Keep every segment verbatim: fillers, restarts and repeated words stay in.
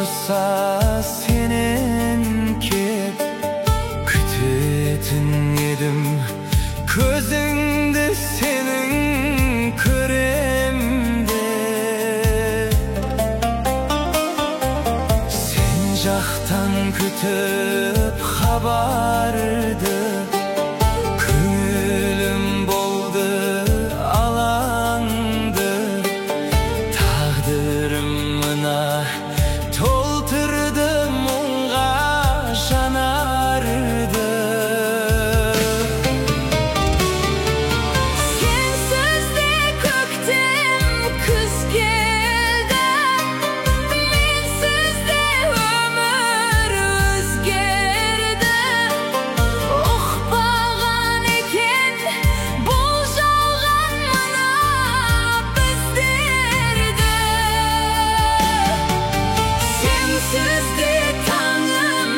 tursa seninki kütüğün yedim közüngde senin kıremde sen жақтан kütüp habardı көңілім болды алаңды тағдырым мына толтырды мұңға жанарды Sensiz de көктем күз келді менсіз де өмір өзгерді ұқпаған екен бұл жалған мына біздерді Sensiz de таңым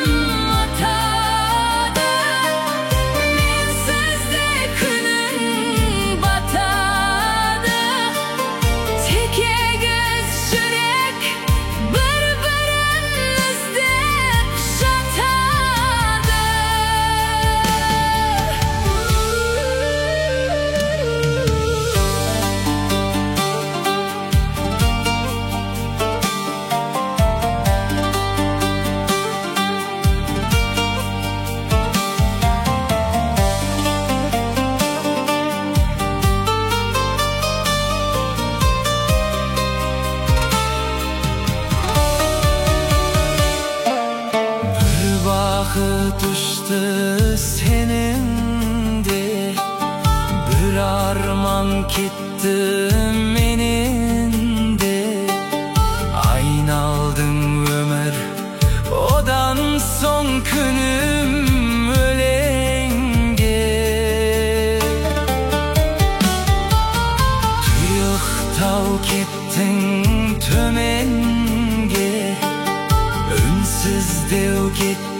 атады менсіз де күнің батады теке көз жүрек бір-бірін іздеп жатады Bir бақыт ұшты сенің де бір арман кетті менен де айналдың өмір одан соң күнім өлеңге тұйықтау кеттің төменге үнсіздеу кеттің